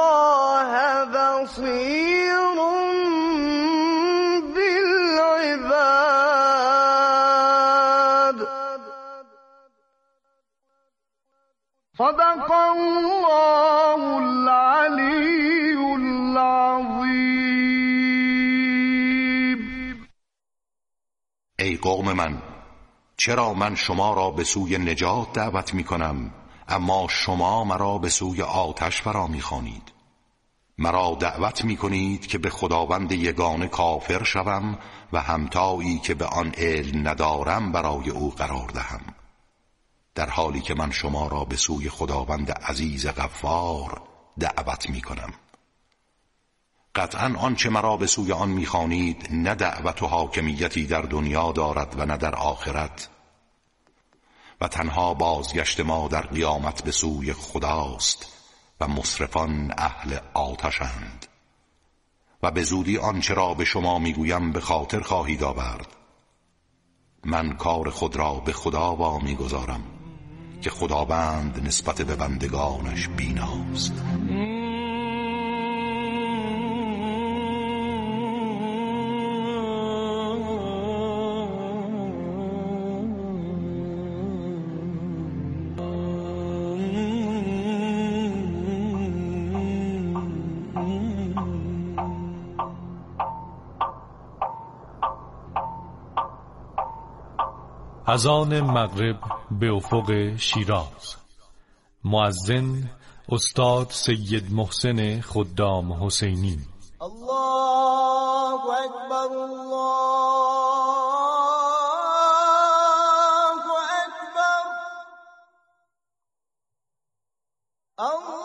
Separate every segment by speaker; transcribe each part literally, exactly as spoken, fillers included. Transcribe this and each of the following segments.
Speaker 1: الله بصير بالعباد. صدق الله العلی العظیم.
Speaker 2: ای قوم من، چرا من شما را به سوی نجات دعوت می کنم اما شما مرا به سوی آتش فرا می خوانید؟ مرا دعوت می کنید که به خداوند یگانه کافر شوم و همتایی که به آن علم ندارم برای او قرار دهم، در حالی که من شما را به سوی خداوند عزیز غفار دعوت می کنم. قطعاً آنچه مرا به سوی آن می خوانید نه دعوت و حاکمیتی در دنیا دارد و نه در آخرت، و تنها بازگشت ما در قیامت به سوی خداست و مسرفان اهل آتشند. و به زودی آنچه را به شما میگویم به خاطر خواهید آورد. من کار خود را به خدا وامی گذارم که خداوند نسبت به بندگانش بیناست.
Speaker 3: اذان مغرب به افق شیراز. مؤذن استاد سید محسن خدام حسینی.
Speaker 1: الله اکبر الله اکبر. الله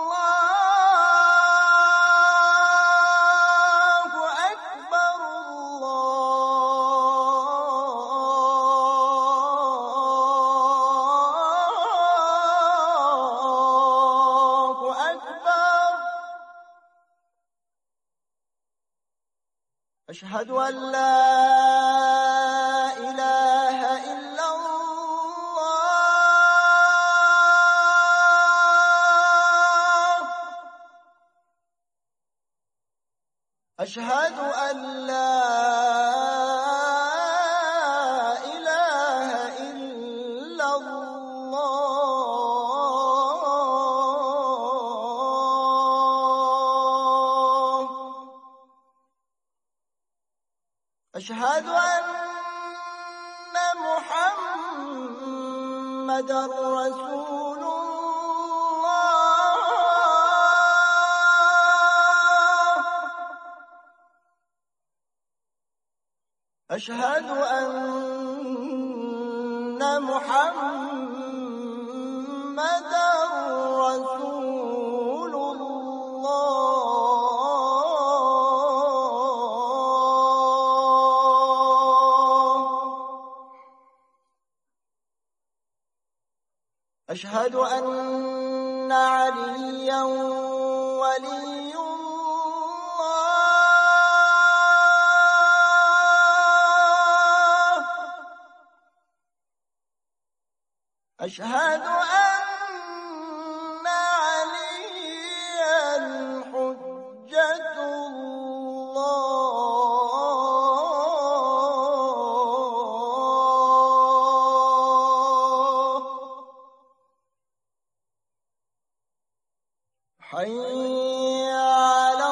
Speaker 1: أشهد أن لا إله إلا الله. أشهد أن لا إله إلا الله. أشهد أن محمد رسول الله. أشهد أن محمد رسول أشهد أن عليا ولي الله. أشهد أن عليا حجة الله. حي على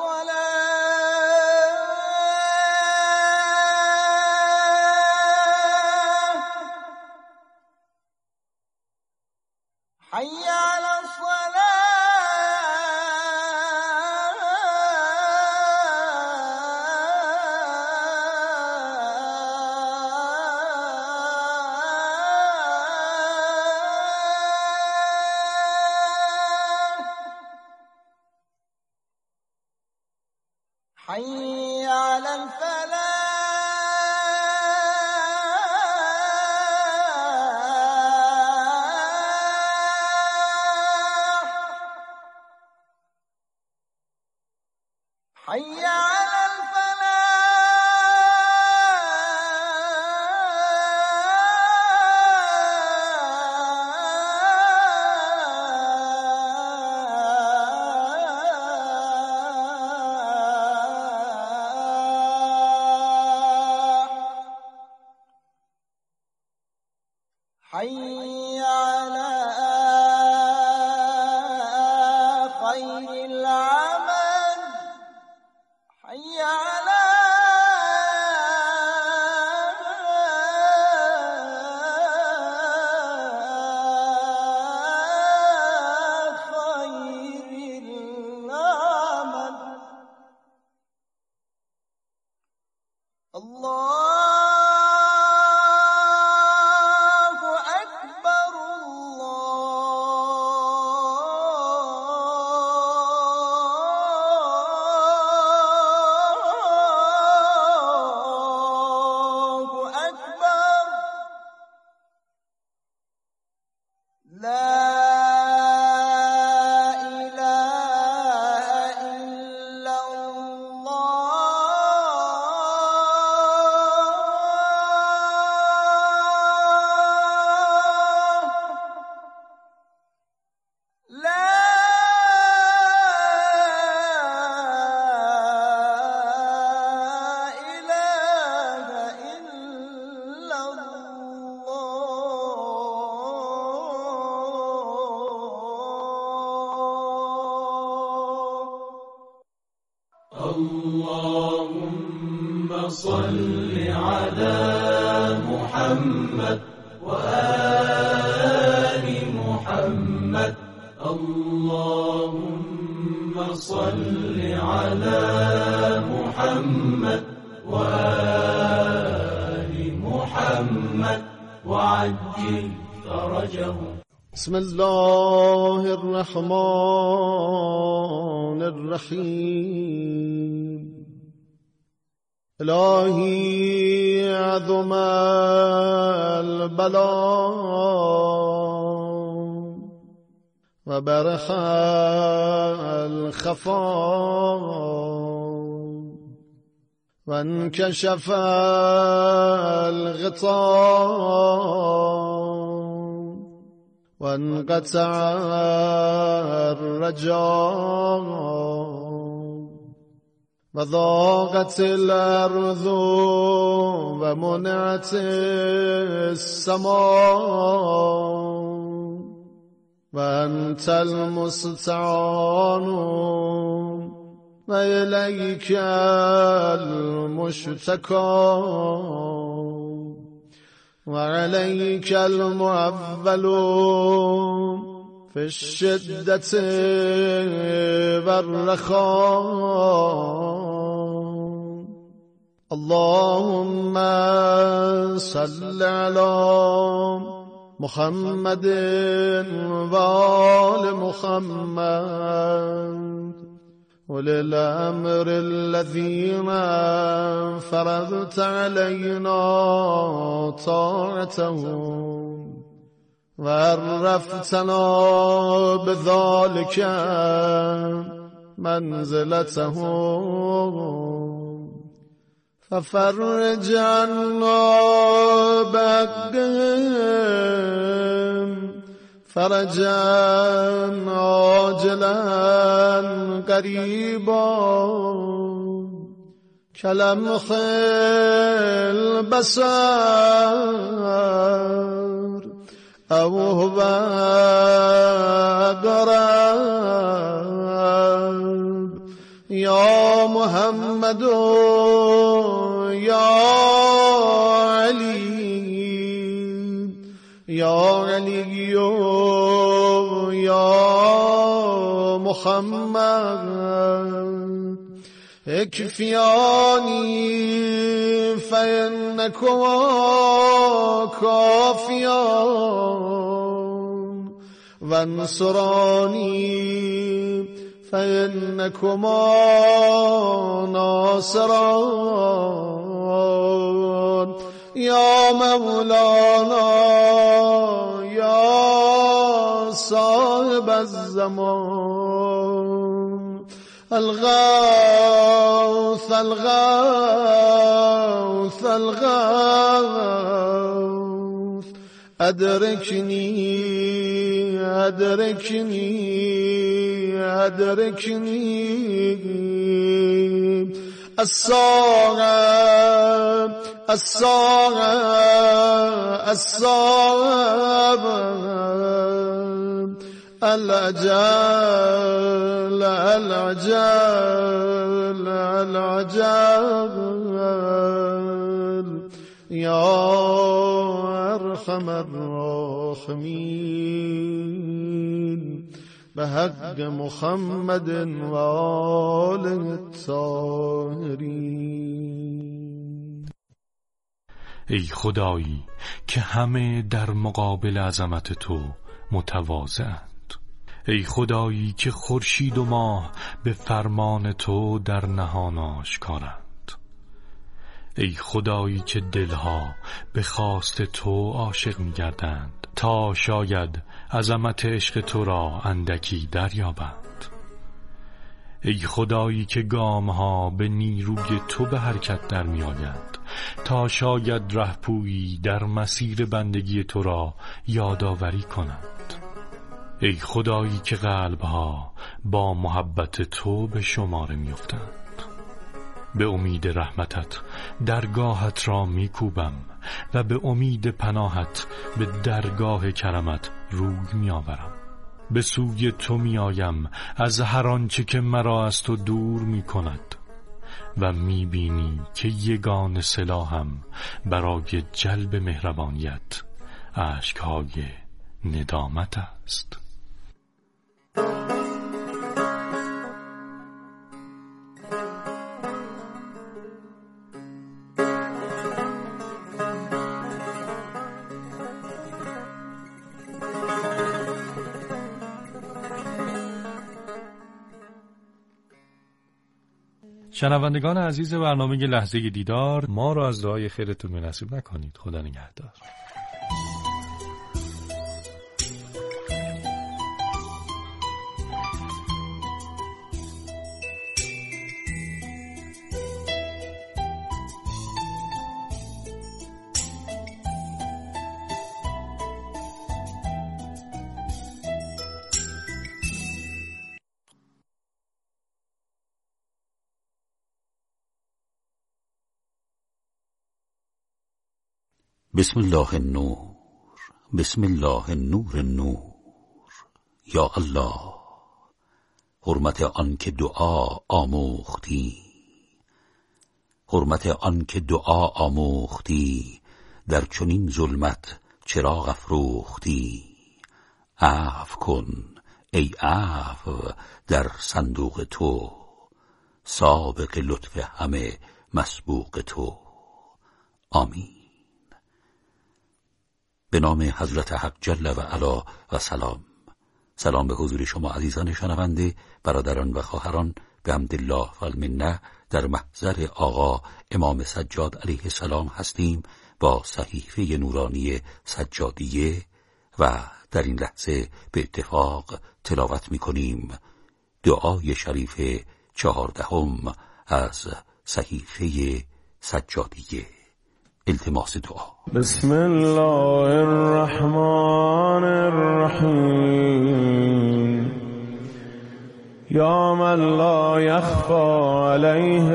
Speaker 1: الصلاة. حي على حي على الفلاح. حي على الفلاح. خير العمل حي على
Speaker 4: اللهم صل على محمد وآل محمد اللهم صل على محمد وآل محمد وعجل فرجه.
Speaker 5: بسم الله الرحمن الرحيم. إلهي عظم البلاء وبرح الخفاء وانكشف الغطاء وانقطع الرجاء وضاقت الأرض ومنعت السماء وأنت المستعان وإليك المشتكى وعليك المعول في الشدة والرخاء. اللهم صل على محمد وآل محمد وللأمر الذين فرضت علينا طاعتهم وعرفتنا بذلك منزلتهم ففرج عنا بحقهم فرجا عاجلا قريبا كلمح البصر أو هو قرب. يا محمد يا علي يا علي يا محمد اكفياني فإنكما كافيان وانصراني فإنكما ناصران. يا مولانا يا صاحب الزمان الغوث الغوث الغوث أدركني أدركني أدركني. الصاغ الصاغ الصاغ الأجاب العجل العجل يا أرحم الراحمين بحق محمد وآله الطاهرین.
Speaker 3: ای خدایی که همه در مقابل عظمت تو متواضعند، ای خدایی که خورشید و ماه به فرمان تو در نهان آشکارند، ای خدایی که دلها به خواست تو عاشق می‌گردند تا شاید عظمت عشق تو را اندکی دریابند، ای خدایی که گامها به نیروی تو به حرکت در می‌آیند تا شاید رهپویی در مسیر بندگی تو را یادآوری کنند، ای خدایی که قلبها با محبت تو به شماره می‌افتند. به امید رحمتت درگاهت را می‌کوبم و به امید پناهت به درگاه کرمت روی می‌آورم. به سوی تو می‌آیم از هر آنچه که مرا از تو دور می‌کند و می‌بینی که یگان سلاحم برای جلب مهربانیت اشک‌های ندامت است. شنوندگان عزیز برنامه لحظه دیدار، ما را از دعای خیرتون نصیب نکنید. خدا نگهدار.
Speaker 6: بسم الله النور، بسم الله النور النور. یا الله، حرمت آن که دعا آموختی، حرمت آن که دعا آموختی، در چنین ظلمت چراغ افروختی. عفو کن ای عفو در صندوق تو، سابق لطف همه مسبوق تو. آمین. به نام حضرت حق جل و علا و سلام. سلام به حضور شما عزیزان شنونده، برادران و خواهران. به حمدالله و المنه در محضر آقا امام سجاد علیه السلام هستیم با صحیفه نورانی سجادیه و در این لحظه به اتفاق تلاوت می کنیم دعای شریف چهاردهم از صحیفه سجادیه. التماس دعا.
Speaker 5: بسم الله الرحمن الرحیم. یا من لا یخفى علیه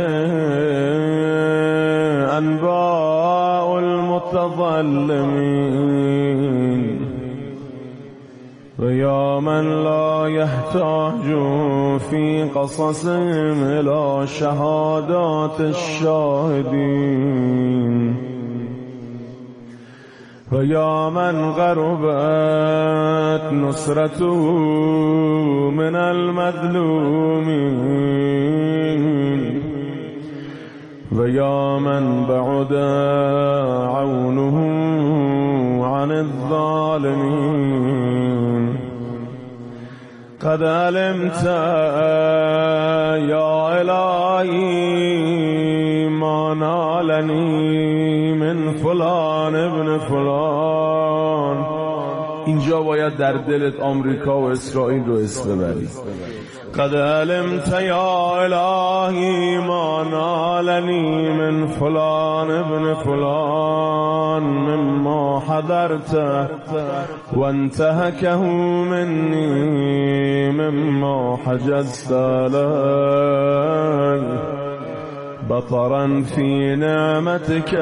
Speaker 5: انباء المتظلمین و یا من لا یحتاج فی قصصهم الی شهادات الشاهدین و یا من غربت نصرته من المظلومین و یا من بعد عونه عن الظالمین. قد علمت یا الهی ما نالنی من فلان ابن فلان. اینجا باید در دلت آمریکا و اسرائیل رو اسم ببری. قد علمت یا الهی ما نالنی من فلان ابن فلان مما حضرت و انتهکه منی مما حجزت علی بطرا فی نعمتك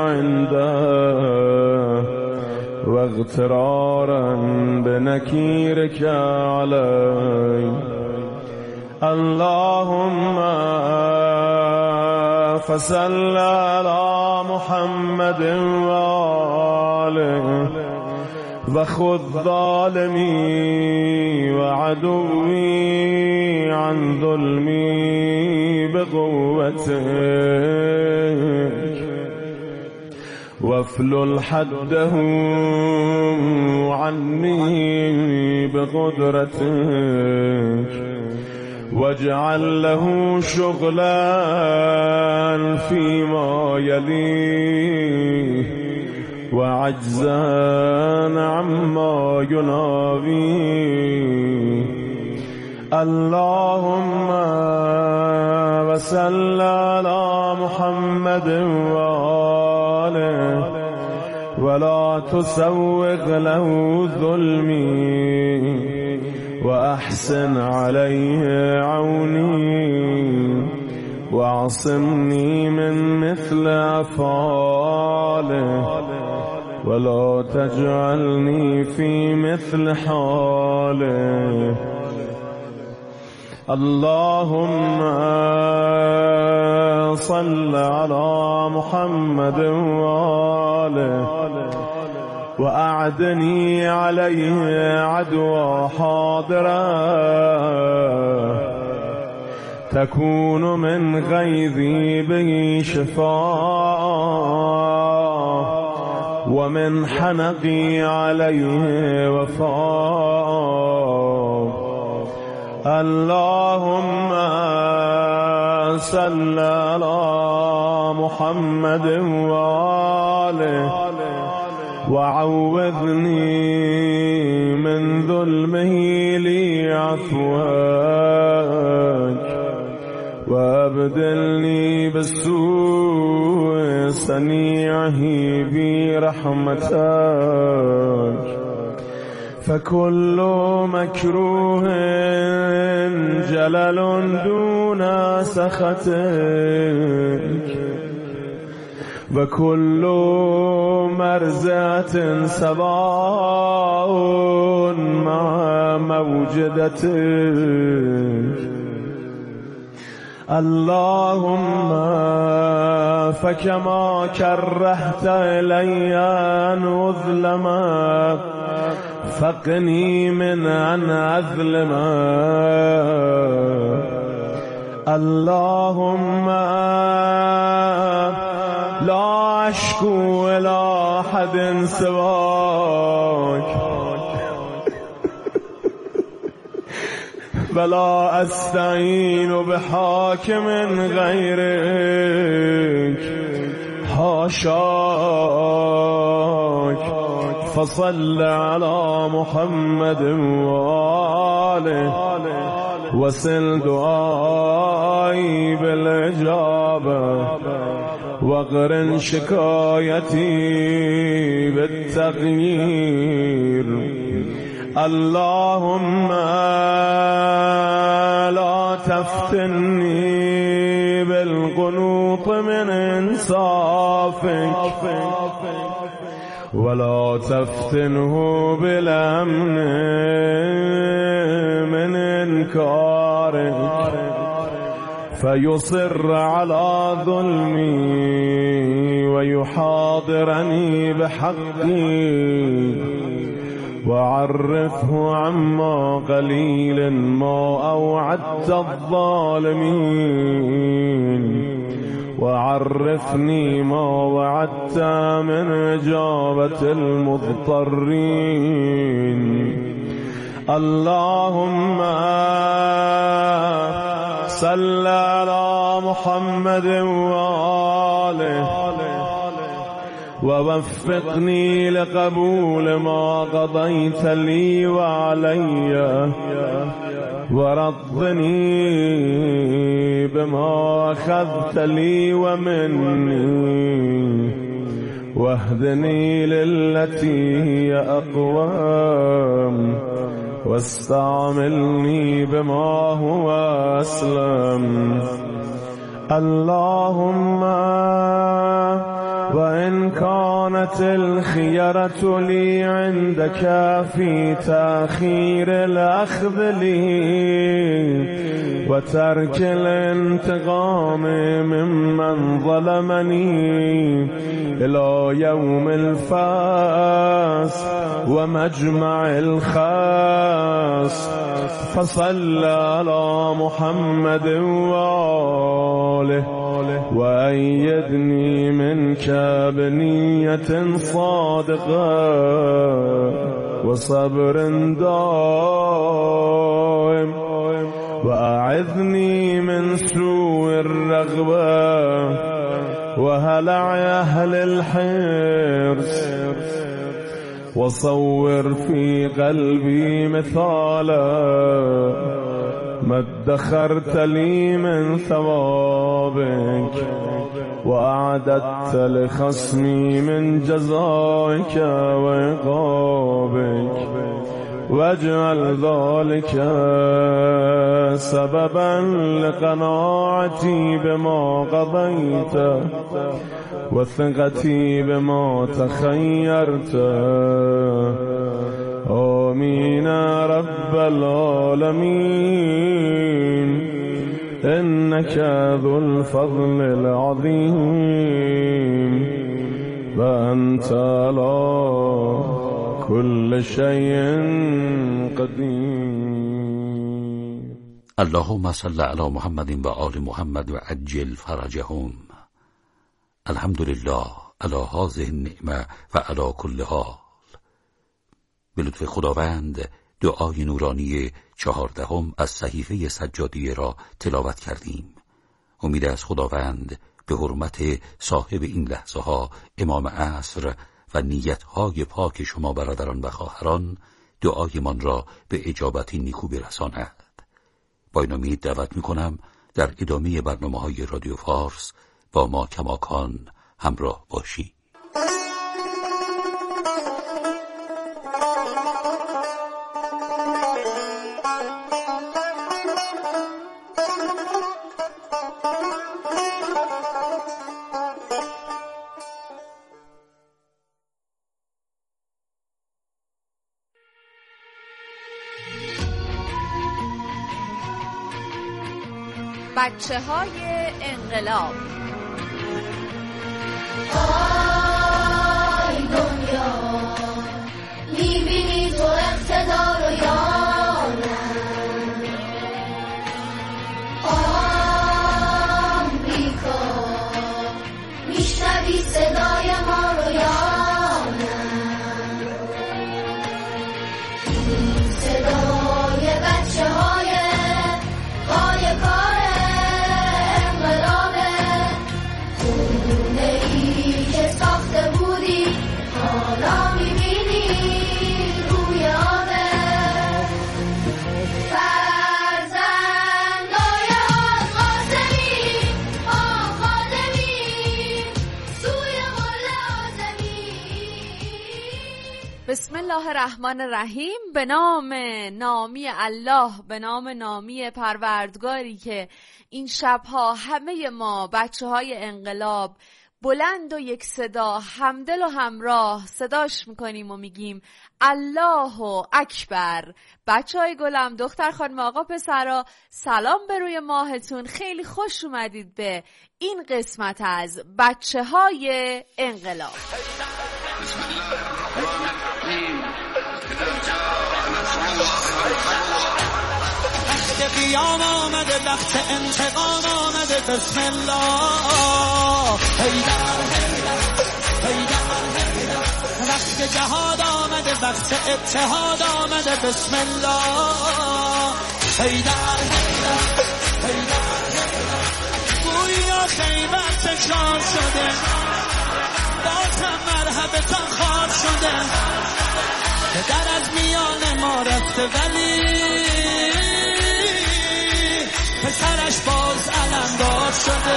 Speaker 5: عنده و اغترارا بنکیرك علی. اللهم فصل على محمد وآله وخذ ظالمي وعدوي عن ظلمي بقوتك وافلل حده عني بقدرتك واجعل له شغلا فيما يليه وعجزا عما يناويه اللهم وصل على محمد وآله ولا تسوغ له ظلمي وأحسن عليه عوني واعصمني من مثل أفعاله ولا تجعلني في مثل حاله اللهم صل على محمد وآله وأعدني عليه عدوى حاضرة تكون من غيظي به شفاء ومن حنقي عليه وفاء اللهم صل على محمد وآله وعوذني من ظلمه لي عفوك وابدلني بالسوء صنيعه برحمتك فكل مكروه جلل دون سخطك وكل مرزة سواء مع موجدتك اللهم فكما كرهت إلي أن أظلم فقني من أن أظلم اللهم لا أشكو إلى أحد سواك ولا أستعين بحاكم غيرك حاشاك فصل على محمد وآله وصل دعائي بالإجابة واقرن شكايتي بالتغيير اللهم لا تفتني بالقنوط من إنصافك ولا تفتنه بالأمن من إنكارك فيصر على ظلمي ويحاضرني بحقي وعرفه عما قليل ما أوعدت الظالمين وعرفني ما وعدت من إجابة المضطرين اللهم صل على محمد وآله ووفقني لقبول ما قضيت لي وعلي ورضني بما أخذت لي ومني واهدني للتي هي أقوم واستعملني بما هو أسلم اللهم وإن كان كانت الخيرة لي عندك في تأخير الأخذ لي وترك الانتقام ممن ظلمني إلى يوم الفاس ومجمع الخاص فصل على محمد وآله وأيدني منك بنية صادقة وصبر دائم وأعذني من سوء الرغبة وهلع أهل الحرص وصور في قلبي مثالا ما ادخرت لي من ثوابك وأعددت لخصمي من جزائك وعقابك واجعل ذلك سببا لقناعتي بما قضيت وثقتي بما تخيرت. آمين رب العالمين إنك ذو الفضل العظيم وأنت على كل شيء قدير.
Speaker 6: اللهم صل على محمد و آل محمد و عجل فرجهم. الحمد لله على هذه النعمة و على كل حال. به لطف خداوند دعای نورانی چهاردهم از صحیفه سجادیه را تلاوت کردیم. امید از خداوند به حرمت صاحب این لحظه ها امام عصر و نیتهای پاک شما برادران و خواهران دعایمان را به اجابتی نیکو برساند. با این امید دعوت میکنم در ادامه برنامه های رادیو فارس با ما کماکان همراه باشی.
Speaker 7: بچه های انقلاب.
Speaker 8: آی دنیا میبینی تو اقتدار و یارم، آمریکا میشنوی صدای ما رو یارم، صدای بچه های پای کار
Speaker 7: بسم الله الرحمن الرحیم. به نام نامی الله، به نام نامی پروردگاری که این شبها همه ما بچه های انقلاب بلند و یک صدا همدل و همراه صداش میکنیم و میگیم الله اکبر. بچه های گلم، دختر خانم، آقا پسرا، سلام به روی ماهتون. خیلی خوش اومدید به این قسمت از بچه های انقلاب.
Speaker 9: بسم الله الرحمن الرحیم. اذا جاء نصر الله وقت قیام آمده، وقت انتقام آمده. بسم الله حیدر حیدر حیدر حیدر. وقت جهاد آمده، وقت اتحاد آمده. بسم الله حیدر حیدر حیدر حیدر. گویا خیبر تکرار شده، بازم مرحبتان خوار شده. در از میان ما رفته ولی پسرش باز علمدار شده.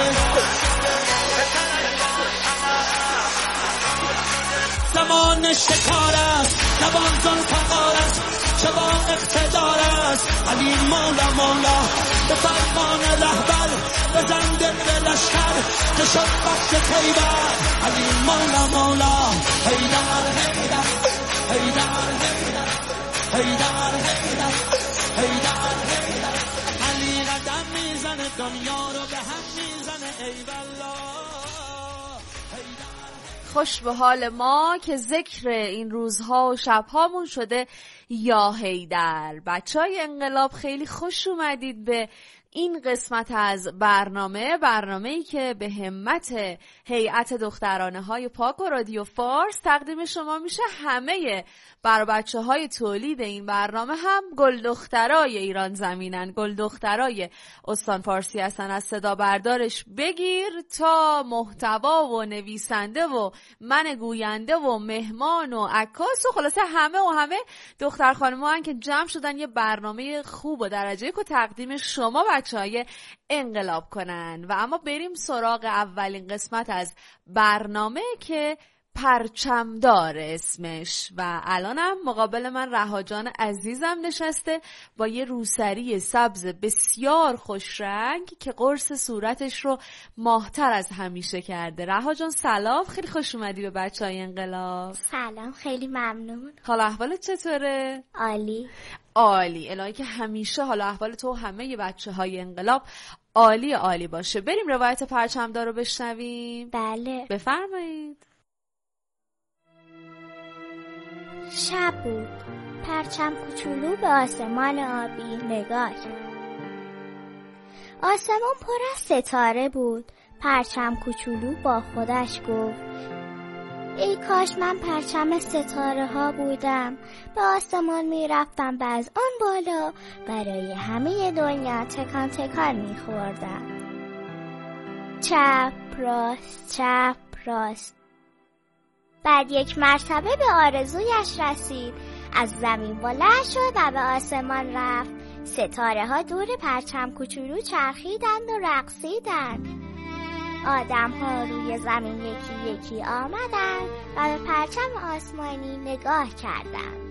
Speaker 9: زمان شکار است، زبان ذوالفقار است، چه با اقتدار است. علی مولا مولا به فرمان رهبر، بزن دل لشکر که شد بخش خیبر. علی مولا مولا حیدر حیدر حیدر حیدر حیدر حیدر حیدر حیدر. علی قدم میزنه دنیا رو به هم میزنه ای والله.
Speaker 7: خوش به حال ما که ذکر این روزها و شبهامون شده یا حیدر. بچهای انقلاب خیلی خوش اومدید به این قسمت از برنامه برنامه‌ای که به همت هیئت دخترانه های پاک و رادیو فارس تقدیم شما میشه. همه برای بچه های تولید این برنامه هم گل دخترای ایران زمینن، گل دخترای استان فارسی هستن. از صدا بردارش بگیر تا محتوا و نویسنده و من گوینده و مهمان و عکاس و خلاصه همه و همه دختر خانم‌ها هستن که جمع شدن یه برنامه خوب و درجه که تقدیم شما بچهای انقلاب کنن. و اما بریم سراغ اولین قسمت از برنامه که پرچمدار اسمش. و الانم مقابل من رها جان عزیزم نشسته با یه روسری سبز بسیار خوش رنگ که قرص صورتش رو ماهتر از همیشه کرده. رها جان سلام، خیلی خوش اومدی به بچهای انقلاب.
Speaker 10: سلام، خیلی ممنون.
Speaker 7: حالا احوالت چطوره؟
Speaker 10: عالی.
Speaker 7: عالی، الهی که همیشه حالا احوال تو همه ی بچه های انقلاب عالی عالی باشه. بریم روایت پرچمدار رو بشنویم.
Speaker 10: بله
Speaker 7: بفرمایید.
Speaker 10: شب بود. پرچم کوچولو به آسمان آبی نگاه کرد. آسمان پر از ستاره بود. پرچم کوچولو با خودش گفت ای کاش من پرچم ستاره ها بودم. به آسمان می رفتم و از آن بالا برای همه دنیا تکان تکان می خوردم. چپ راست چپ راست. بعد یک مرتبه به آرزویش رسید. از زمین بلند شد و به آسمان رفت. ستاره ها دور پرچم کوچولو چرخیدند و رقصیدند. آدم ها روی زمین یکی یکی آمدند و به پرچم آسمانی نگاه کردند.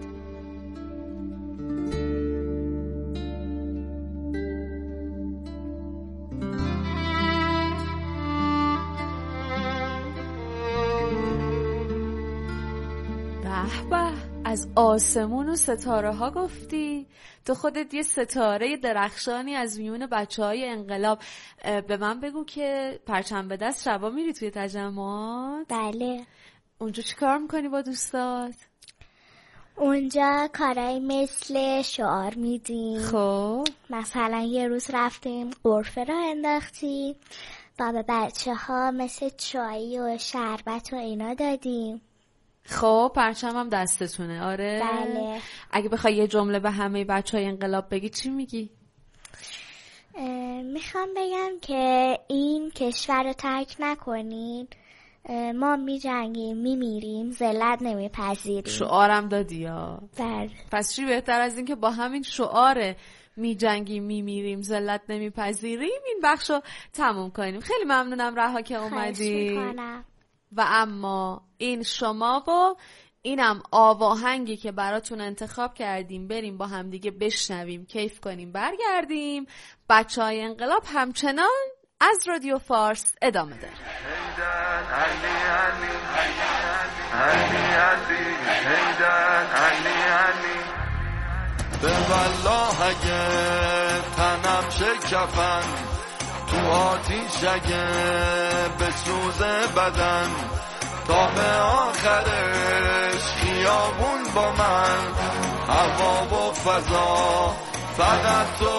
Speaker 7: به به، از آسمون و ستاره ها گفتی؟ تو خودت یه ستاره درخشانی از میون بچه های انقلاب. به من بگو که پرچم به دست شبا میری توی تجمعات؟
Speaker 10: بله.
Speaker 7: اونجا چی کار میکنی با دوستات؟
Speaker 10: اونجا کارهای مثل شعار میدیم.
Speaker 7: خب
Speaker 10: مثلا یه روز رفتیم غرفه را انداختیم و به بچه ها مثل چای و شربت و اینا دادیم.
Speaker 7: خب پرچم هم دستتونه؟ آره
Speaker 10: بله.
Speaker 7: اگه بخوای یه جمله به همه بچه های انقلاب بگی چی میگی؟
Speaker 10: میخوام بگم که این کشور رو ترک نکنین. ما می جنگیم می میریم، ذلت نمی پذیریم.
Speaker 7: شعارم دادی یا؟
Speaker 10: بله.
Speaker 7: پس چی بهتر از این که با همین شعار می جنگیم می میریم ذلت نمی پذیریم این بخش رو تموم کنیم. خیلی ممنونم رها که اومدی. و اما این شما و اینم آواهنگی که براتون انتخاب کردیم، بریم با هم دیگه بشنویم، کیف کنیم، برگردیم. بچه های انقلاب همچنان از رادیو فارس ادامه داره.
Speaker 11: به والله اگه تنم شکفن تو آتیش اگه بسوزه بدن تا به آخرش خیابون با من هوا و فضا فقط تو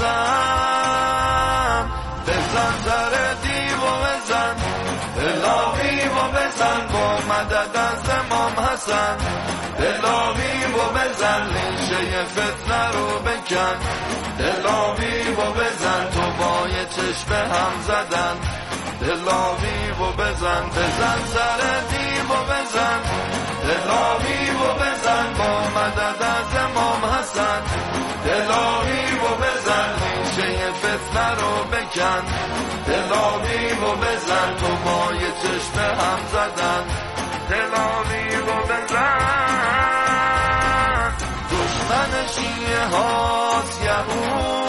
Speaker 11: بزن بزن در دیو و بزن الهی و بزن با مدد از امام حسن الهی و بزن ریشه فتنه رو بکن الهی و بزن تو با یه چشم هم زدن الهی و بزن بزن سر دیو و بزن الهی و بزن با مدد از امام حسن الهی و بزن ریشه فتنه رو بکن الهی و بزن تو با یه چشم هم زدن الهی و بزن دشمن شیعه هاست یهود